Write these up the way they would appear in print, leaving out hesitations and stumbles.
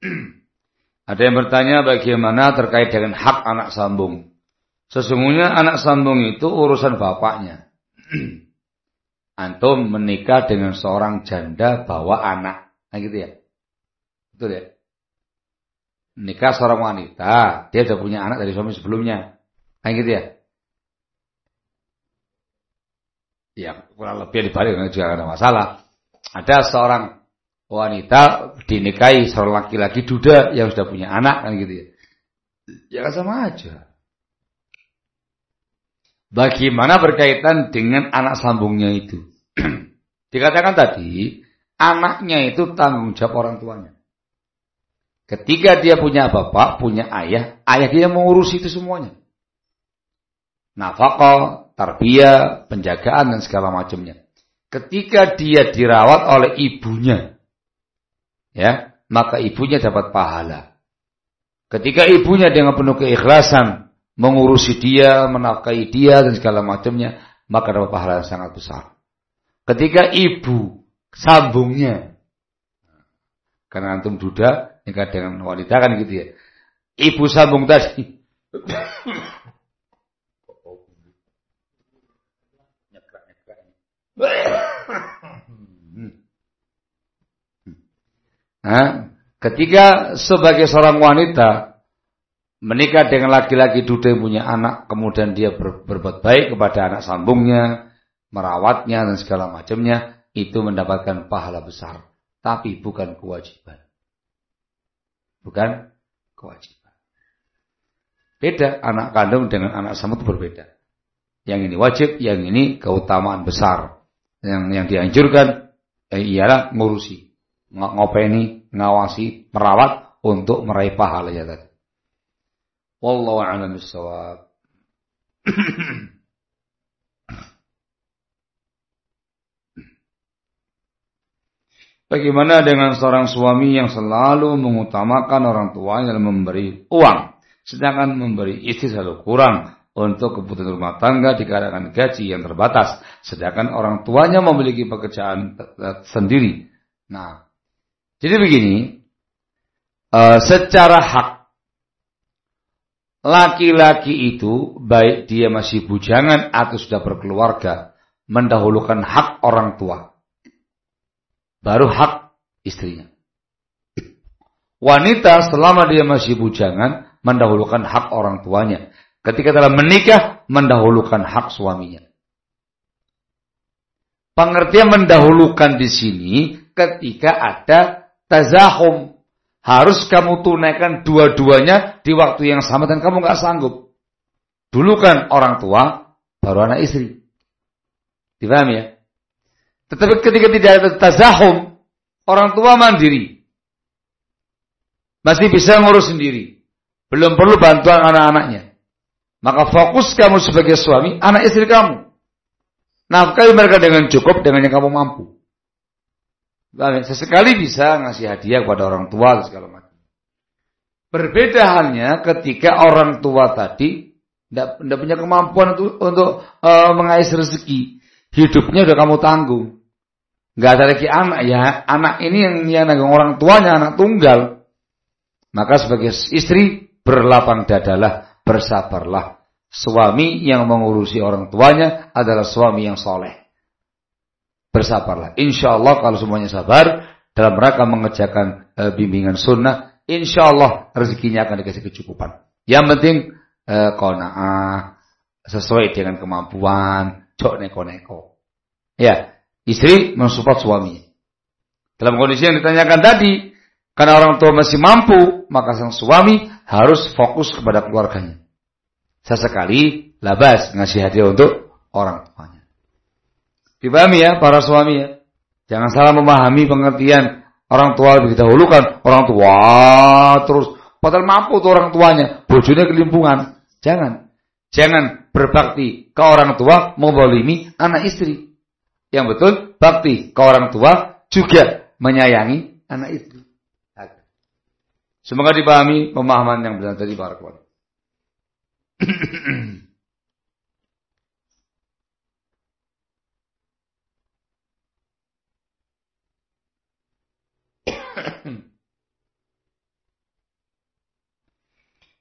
Ada yang bertanya bagaimana terkait dengan hak anak sambung. Sesungguhnya anak sambung itu urusan bapaknya. Antum menikah dengan seorang janda bawa anak. Nah gitu ya. Betul ya. Nikah seorang wanita, dia sudah punya anak dari suami sebelumnya. Nah gitu ya. Ya kurang lebih dibalik juga ada masalah. Ada seorang wanita dinikahi seorang laki-laki duda yang sudah punya anak kan gitu ya. Ya kan sama aja. Bagaimana berkaitan dengan anak sambungnya itu? Dikatakan tadi, anaknya itu tanggung jawab orang tuanya. Ketika dia punya bapak, punya ayah, ayah dia mengurusi itu semuanya. Nafkah, tarbiyah, penjagaan dan segala macamnya. Ketika dia dirawat oleh ibunya, ya, maka ibunya dapat pahala. Ketika ibunya dengan penuh keikhlasan mengurusi dia, menafkahi dia dan segala macamnya, maka dapat pahala yang sangat besar. Ketika ibu sambungnya, karena antum duda nikah dengan wanita kan gitu ya, ibu sambung tadi nah, ketika sebagai seorang wanita menikah dengan laki-laki duda yang punya anak, kemudian dia berbuat baik kepada anak sambungnya, merawatnya dan segala macamnya, itu mendapatkan pahala besar. Tapi bukan kewajiban. Bukan kewajiban. Beda anak kandung dengan anak sambung itu berbeda. Yang ini wajib, yang ini keutamaan besar. Yang dianjurkan ialah ngurusi, ngopeni, ngawasi, merawat untuk meraih pahala ya tadi. Wallahu a'lam bishawab. Bagaimana dengan seorang suami yang selalu mengutamakan orang tuanya dalam memberi uang, sedangkan memberi istri selalu kurang untuk kebutuhan rumah tangga dikarenakan gaji yang terbatas, sedangkan orang tuanya memiliki pekerjaan sendiri. Nah, jadi begini, secara hak laki-laki itu baik dia masih bujangan atau sudah berkeluarga mendahulukan hak orang tua, baru hak istrinya. Wanita selama dia masih bujangan mendahulukan hak orang tuanya. Ketika telah menikah mendahulukan hak suaminya. Pengertian mendahulukan di sini ketika ada tazahum. Harus kamu tunaikan dua-duanya di waktu yang sama dan kamu gak sanggup. Dulu kan orang tua, baru anak istri. Dipahami ya? Tetapi ketika tidak ada tazahum, orang tua mandiri. Masih bisa ngurus sendiri. Belum perlu bantuan anak-anaknya. Maka fokus kamu sebagai suami, anak istri kamu. Nafkahi mereka dengan cukup, dengan yang kamu mampu. Sesekali bisa ngasih hadiah kepada orang tua dan segala macam. Berbeda halnya ketika orang tua tadi tidak punya kemampuan untuk mengais rezeki. Hidupnya udah kamu tanggung. Nggak ada lagi anak ya. Anak ini yang nanggung orang tuanya, anak tunggal. Maka sebagai istri berlapang dadalah, bersabarlah. Suami yang mengurusi orang tuanya adalah suami yang soleh. Bersabarlah. Insya Allah kalau semuanya sabar dalam rangka mengerjakan bimbingan sunnah, insya Allah rezekinya akan dikasih kecukupan. Yang penting qanaah sesuai dengan kemampuan, jok neko-neko. Ya, istri mensupport suami. Dalam kondisi yang ditanyakan tadi, karena orang tua masih mampu, maka sang suami harus fokus kepada keluarganya. Sesekali labas ngasih hadiah untuk orang tuanya. Dipahami ya para suami ya. Jangan salah memahami pengertian orang tua lebih didahulukan, orang tua terus padahal mampu tuh orang tuanya, bojone kelimpungan. Jangan berbakti ke orang tua membolimi anak istri. Yang betul bakti ke orang tua juga menyayangi anak istri. Semoga dipahami pemahaman yang benar tadi barakallahu.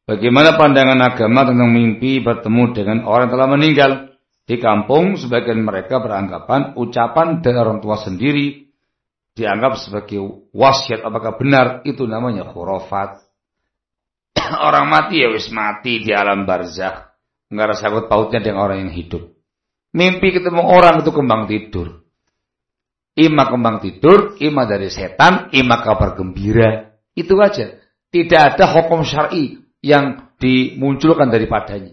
Bagaimana pandangan agama tentang mimpi bertemu dengan orang yang telah meninggal? Di kampung, sebagian mereka beranggapan ucapan dari orang tua sendiri dianggap sebagai wasiat. Apakah benar? Itu namanya khurafat. Orang mati ya wis mati di alam barzakh. Enggak ada sangkut pautnya dengan orang yang hidup. Mimpi ketemu orang itu kembang tidur. Ima kembang tidur, ima dari setan, ima kabar gembira. Itu aja. Tidak ada hukum syar'i yang dimunculkan daripadanya.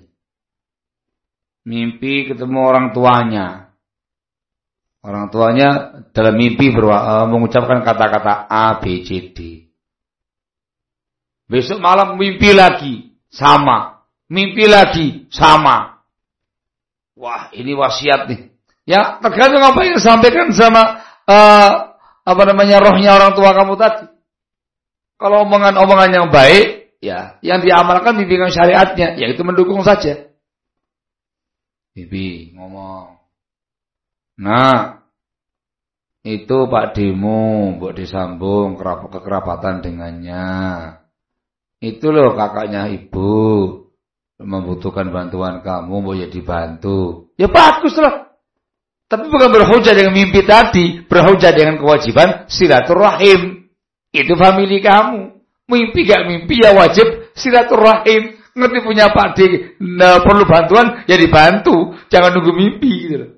Mimpi ketemu orang tuanya. Orang tuanya dalam mimpi mengucapkan kata-kata A, B, C, D. Besok malam mimpi lagi, sama. Mimpi lagi, sama. Wah, ini wasiat nih. Ya, tergantung apa yang disampaikan sama rohnya orang tua kamu tadi. Kalau omongan-omongan yang baik, ya, yang diamalkan bimbingan syariatnya, yaitu mendukung saja. Bibi ngomong, nah, itu Pak Demo, buat disambung kekerabatan dengannya. Itu loh kakaknya ibu, membutuhkan bantuan kamu, mau jadi dibantu. Ya bagus lah. Tapi bukan berhujah dengan mimpi tadi, berhujah dengan kewajiban silaturahim. Itu famili kamu. Mimpi gak mimpi ya wajib silaturahim. Ngerti punya Pak D, perlu bantuan ya dibantu. Jangan nunggu mimpi gitu loh.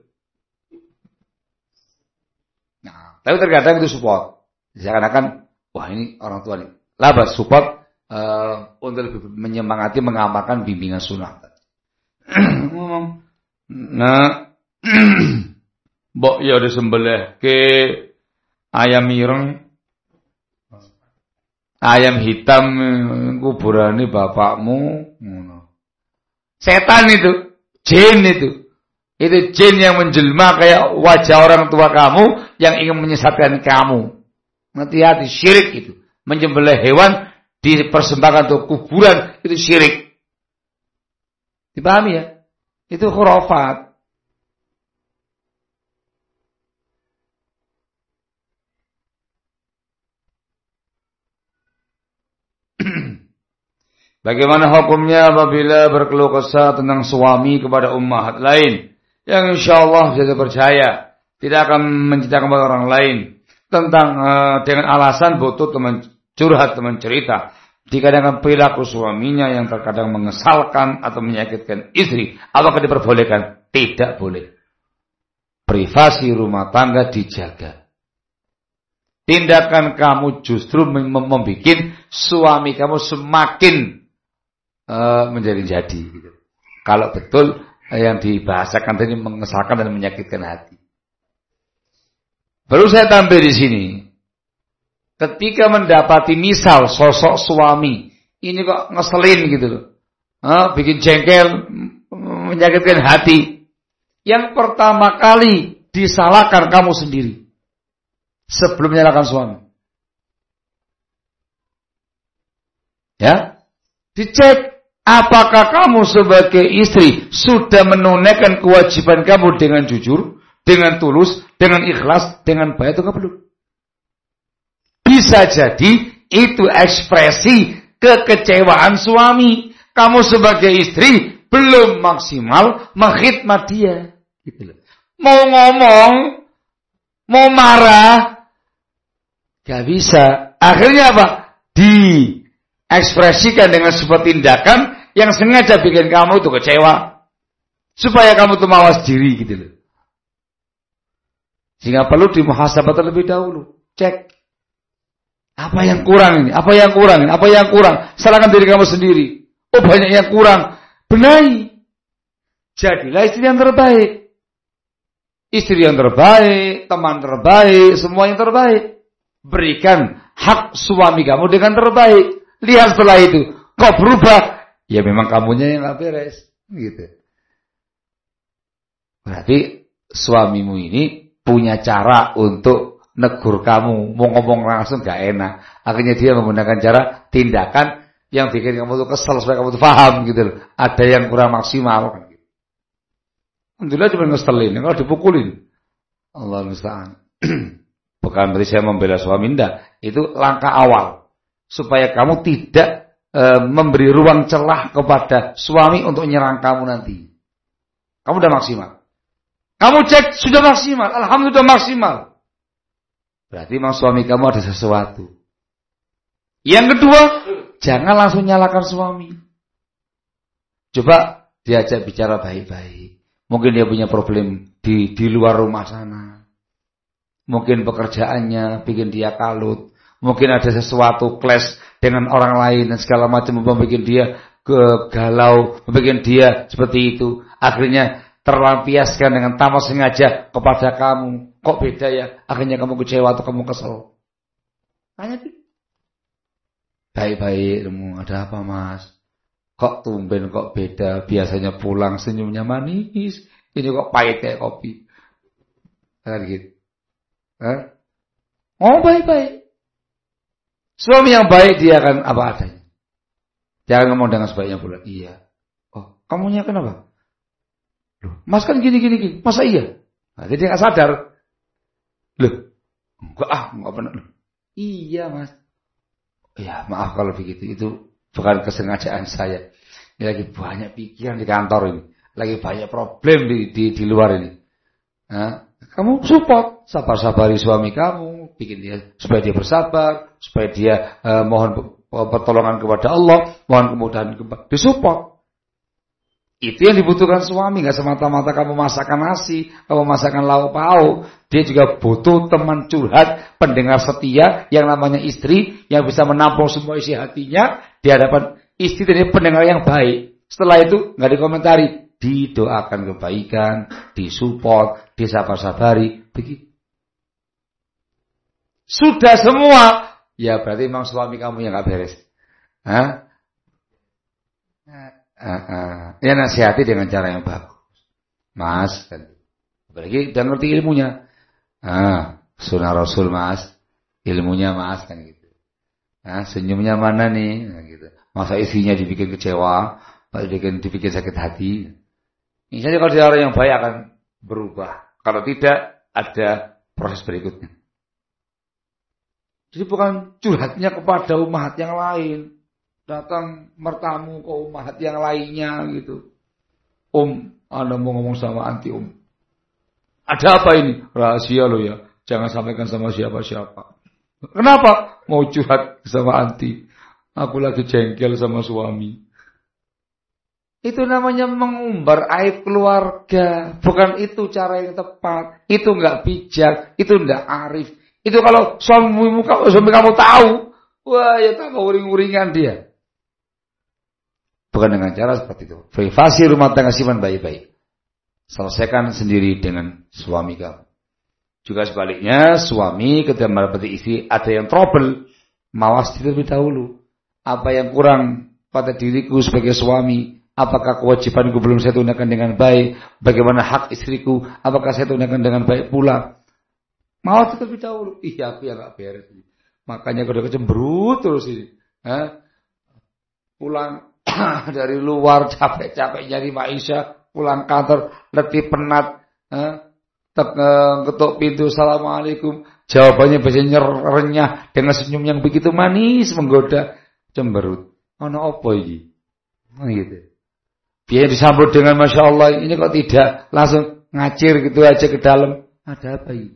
Nah, tapi terkadang itu support. Seakan-akan, wah ini orang tua nih. Labas support untuk lebih menyemangati mengamalkan bimbingan sunnah. Nah, mbok ya disembelih ke ayam ireng. Ayam hitam kuburane bapakmu. Setan itu, jin itu. Itu jin yang menjelma kayak wajah orang tua kamu yang ingin menyesatkan kamu. Hati-hati, syirik itu. Menyembelih hewan dipersembahkan untuk kuburan itu syirik. Dipahami ya? Itu khurafat. Bagaimana hukumnya apabila berkeluh kesah tentang suami kepada ummahat lain yang insyaallah bisa dipercaya tidak akan menceritakan kepada orang lain tentang dengan alasan butuh teman curhat, teman cerita. Dikarenakan perilaku suaminya yang terkadang mengesalkan atau menyakitkan istri, apakah diperbolehkan? Tidak boleh. Privasi rumah tangga dijaga. Tindakan kamu justru membuat suami kamu semakin menjadi-jadi gitu. Kalau betul yang dibahasakan tadi mengesalkan dan menyakitkan hati. Perlu saya tambah di sini. Ketika mendapati misal sosok suami ini kok ngeselin gitu loh. Bikin jengkel, menyakitkan hati. Yang pertama kali disalahkan kamu sendiri. Sebelum menyalahkan suami. Ya. Dicek. Apakah kamu sebagai istri sudah menunaikan kewajiban kamu dengan jujur, dengan tulus, dengan ikhlas, dengan baik atau belum? Bisa jadi itu ekspresi kekecewaan suami. Kamu sebagai istri belum maksimal mengkhidmat dia. Gitu loh. Mau ngomong, mau marah, gak bisa. Akhirnya apa? Ekspresikan dengan sebuah tindakan yang sengaja bikin kamu itu kecewa. Supaya kamu tuh mawas diri gitu loh. Sehingga perlu dimuhasabah terlebih dahulu. Cek. Apa yang kurang ini? Apa yang kurang ini? Apa yang kurang? Salahkan diri kamu sendiri. Oh banyak yang kurang. Benahi. Jadilah istri yang terbaik. Istri yang terbaik, teman terbaik, semua yang terbaik. Berikan hak suami kamu dengan terbaik. Lihat setelah itu, kok berubah? Ya memang kamunya yang gak beres. Gitu. Berarti suamimu ini punya cara untuk negur kamu. Mau ngomong langsung gak enak. Akhirnya dia menggunakan cara tindakan yang bikin kamu tuh kesel supaya kamu tuh paham gitu loh. Ada yang kurang maksimal. Alhamdulillah cuma ngeselin. Kalau dipukulin. Allah musta'an. Bukan berarti saya membela suami. Enggak. Itu langkah awal. Supaya kamu tidak memberi ruang celah kepada suami untuk nyerang kamu nanti. Kamu udah maksimal. Kamu cek sudah maksimal, alhamdulillah maksimal. Berarti memang suami kamu ada sesuatu. Yang kedua, jangan langsung nyalakan suami. Coba diajak bicara baik-baik. Mungkin dia punya problem di luar rumah sana. Mungkin pekerjaannya bikin dia kalut. Mungkin ada sesuatu clash dengan orang lain dan segala macam membuat dia galau, membuat dia seperti itu. Akhirnya terlampiaskan dengan tanpa sengaja kepada kamu. Kok beda ya? Akhirnya kamu kecewa atau kamu kesel. Tanya tuh. Baik-baik, ada apa mas? Kok tumben kok beda? Biasanya pulang senyumnya manis. Ini kok pahit kayak kopi. Kan gitu. Oh baik-baik. Suami yang baik dia akan apa adanya. Jangan ngomong dengan sebaiknya pula. Iya. Oh, kamunya kenapa? Loh, mas kan gini. Masa iya? Nah, jadi nggak sadar. Loh, enggak pernah. Loh. Iya mas. Ya maaf kalau begitu. Itu bukan kesengajaan saya. Ini lagi banyak pikiran di kantor ini. Lagi banyak problem di luar ini. Nah, kamu support. Sabar-sabari suami kamu. Bikin dia supaya dia bersabar. Supaya dia mohon pertolongan kepada Allah. Mohon kemudahan kepada disupport. Itu yang dibutuhkan suami. Gak semata-mata kamu masakan nasi. Kamu masakan lauk pauk. Dia juga butuh teman curhat. Pendengar setia. Yang namanya istri. Yang bisa menampung semua isi hatinya. Di hadapan istri dan pendengar yang baik. Setelah itu gak dikomentari. Didoakan kebaikan. Disupport. Disabar-sabari. Begitu. Sudah semua. Ya berarti memang suami kamu yang gak beres. Hah? Ya nasihati dengan cara yang bagus. Mas, apalagi udah ngerti ilmunya. Sunnah Rasul mas, ilmunya mas kan gitu. Senyumnya mana nih? Nah, gitu. Masa isinya dibikin kecewa, dibikin sakit hati. Misalnya kalau dia orang yang baik akan berubah. Kalau tidak, ada proses berikutnya. Jadi bukan curhatnya kepada umat yang lain. Datang mertamu ke umat yang lainnya gitu. Anda mau ngomong sama anti Ada apa ini? Rahasia lo ya. Jangan sampaikan sama siapa-siapa. Kenapa? Mau curhat sama anti. Aku lagi jengkel sama suami. Itu namanya mengumbar aib keluarga. Bukan itu cara yang tepat. Itu enggak bijak. Itu enggak arif. Itu kalau suami kamu tahu. Wah ya tambah uring-uringan dia. Bukan dengan cara seperti itu. Privasi rumah tangga simpan baik-baik. Selesaikan sendiri dengan suami kamu. Juga sebaliknya, suami ketika mendapati istri ada yang trouble, mawas terlebih dahulu. Apa yang kurang pada diriku sebagai suami? Apakah kewajibanku belum saya tunaikan dengan baik? Bagaimana hak istriku? Apakah saya tunaikan dengan baik pula? Mawas terlebih dahulu. Iya, aku yang gak beres. Makanya kalau kecemberut terus ini. Pulang dari luar capek-capek nyari maisha, pulang kantor letih penat, ketuk pintu assalamualaikum, jawabannya biasanya renyah dengan senyum yang begitu manis menggoda, cemberut. Ono apa iki? Gitu. Dia disambut dengan masya Allah, ini kok tidak langsung ngacir gitu aja ke dalam. Ada apa ini?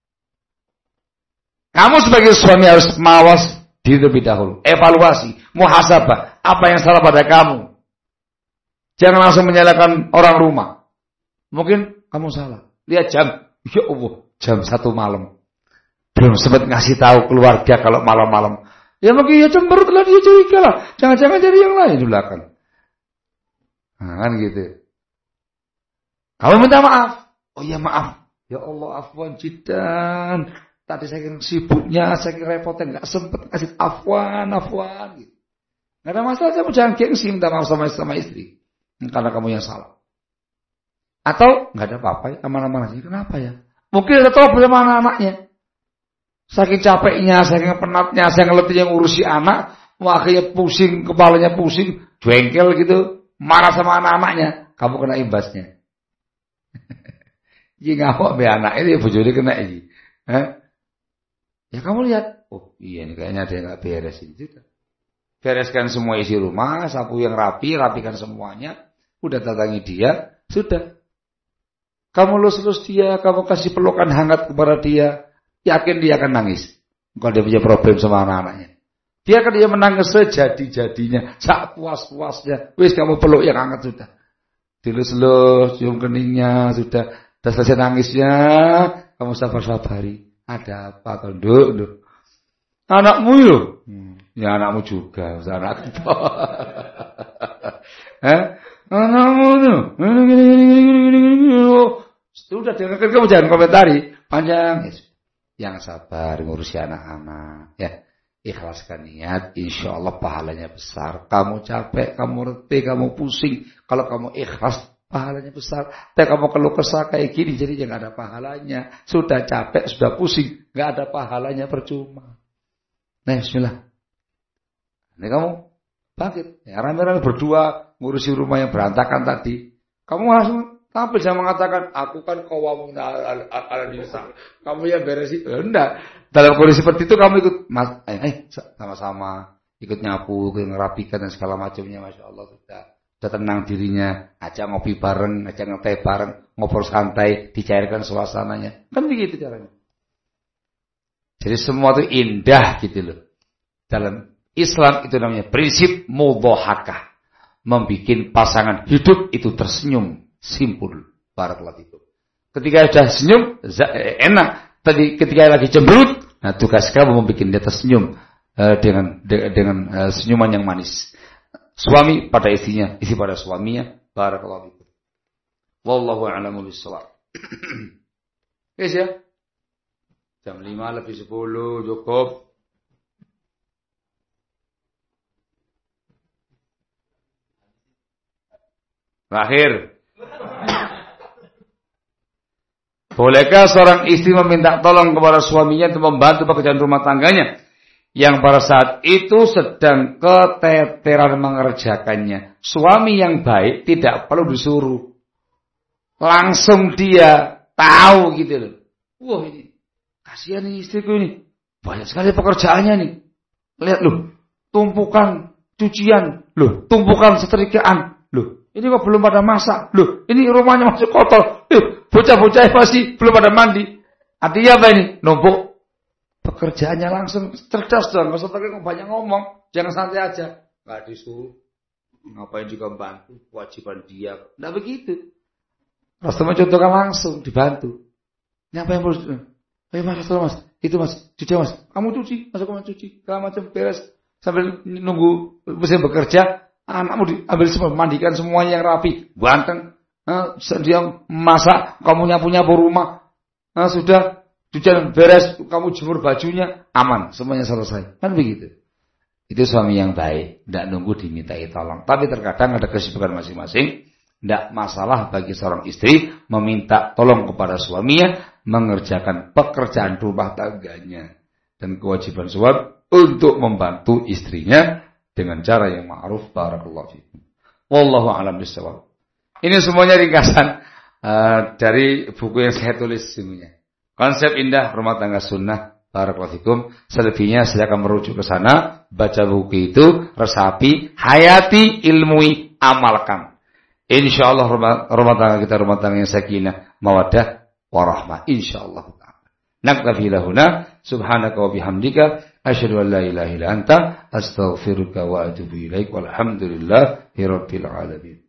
Kamu sebagai suami harus mawas diri lebih dahulu, evaluasi, muhasabah. Apa yang salah pada kamu? Jangan langsung menyalahkan orang rumah. Mungkin kamu salah. Lihat jam. Ya Allah, jam 1 malam. Belum sempat ngasih tahu keluarga kalau malam-malam. Ya mungkin ya cemberut lah, dia curiga lah. Jangan-jangan cari yang lain di belakang. Nah, kan gitu. Kamu minta maaf. Oh ya maaf. Ya Allah, afwan jidan. Tadi saya sibuknya, saya repotnya, nggak sempat kasih afwan gitu. Nggak ada masalah, kamu jangan gengsi minta maaf sama istri. Karena kamu yang salah. Atau nggak ada apa-apa ya, aman-aman aja. Kenapa ya? Mungkin ada trouble sama anak-anaknya. Saking capeknya, saking penatnya, saking letihnya ngurusi anak, akhirnya pusing, kepalanya pusing, jengkel gitu, marah sama anak-anaknya. Kamu kena imbasnya. Jadi ngapa be anak ini bojone kena ini. Ya kamu lihat, oh iya ini kayaknya ada yang nggak beres ini. bereskan semua isi rumah, sapu yang rapi, rapikan semuanya, udah datangi dia, sudah. Kamu lus-lus dia, kamu kasih pelukan hangat kepada dia, yakin dia akan nangis. Kalau dia punya problem sama anak-anaknya. Biarkan dia menangis sejadi-jadinya, sak puas-puasnya. Wis kamu peluk yang hangat sudah. Dilus-lus, cium keningnya sudah. Sudah selesai nangisnya, kamu sabar-sabari. Ada apa tunduk? Anakmu yo. Ya anakmu juga, anakku. Anakmu tuh. Sudah dengarkan, kamu jangan komentari panjang. Yang sabar ngurusi anak-anak, ya. Ikhlaskan niat, insya Allah pahalanya besar. Kamu capek, kamu letih, kamu pusing. Kalau kamu ikhlas, pahalanya besar. Tapi kamu keluh kesah kayak gini, jadi nggak ada pahalanya. Sudah capek, sudah pusing, nggak ada pahalanya, percuma. Nah, bismillah. Ini kamu bangkit. Ya, rame-rame berdua ngurusi rumah yang berantakan tadi. Kamu langsung tampil bisa mengatakan, aku kan kawamun al-nisa. Kamu yang beresin. Enggak. Dalam kondisi seperti itu kamu ikut, sama-sama ikut nyapu, ikut ngerapikan dan segala macamnya, masya Allah sudah tenang dirinya, ajak ngopi bareng, ajak ngeteh bareng, ngobrol santai, dicairkan suasananya, kan begitu caranya. Jadi semua itu indah gitu loh. Dalam Islam itu namanya prinsip mudhahakah, membikin pasangan hidup itu tersenyum, simpul, barakallahu fikum. Ketika sudah senyum, enak. Tadi ketika lagi cemberut, nah tugas kamu membuat dia tersenyum dengan senyuman yang manis. Suami pada istrinya, istri pada suaminya. Barakallahu fikum. Wallahu a'lamu bissawab. Yes ya. Jam 5 lebih 10 cukup. Terakhir. Bolehkah seorang istri meminta tolong kepada suaminya untuk membantu pekerjaan rumah tangganya yang pada saat itu sedang keteteran mengerjakannya? Suami yang baik tidak perlu disuruh. Langsung dia tahu gitu loh. Wah ini, kasihan nih istriku ini. Banyak sekali pekerjaannya nih. Lihat loh, tumpukan cucian. Loh, tumpukan setrikaan. Loh, ini kok belum pada masak. Loh, ini rumahnya masih kotor. Bocah-bocah masih belum pada mandi. Artinya apa ini? Numpuk. Pekerjaannya langsung cerdas dong. Gak usah pakai banyak ngomong. Jangan santai aja. Gak disuruh. Ngapain juga bantu. Kewajiban dia. Nggak begitu. Rasul mencontohkan langsung. Dibantu. Ini apa yang harus? Ayo mas. Itu mas. Cuci mas. Kamu cuci. Masuk kamu cuci. Segala macam beres. Sambil nunggu mesin bekerja. Anakmu diambil semua. Mandikan semuanya yang rapi. Ganteng. Dia masak, kamu nyapu-nyapu rumah, sudah cucian beres, kamu jemur bajunya, aman, semuanya selesai. Kan begitu. Itu suami yang baik, tidak nunggu dimintai tolong. Tapi terkadang ada kesibukan masing-masing, tidak masalah bagi seorang istri meminta tolong kepada suaminya mengerjakan pekerjaan rumah tangganya dan kewajiban suami untuk membantu istrinya dengan cara yang ma'ruf. Barakallahu fikum. Wallahu a'lam bishawab. Ini semuanya ringkasan dari buku yang saya tulis semuanya. Konsep indah rumah tangga sunnah. Barakallahu fikum. Selebihnya saya akan merujuk ke sana, baca buku itu, resapi, hayati, ilmui, amalkan. Insyaallah rumah tangga kita rumah tangga yang sakinah, mawaddah, warahmah. Insyaallah taala. Naktafi lahuna, subhanaka wa bihamdika, asyhadu an la ilaha illa anta, astaghfiruka wa atubu ilaik. Walhamdulillahirabbil alamin.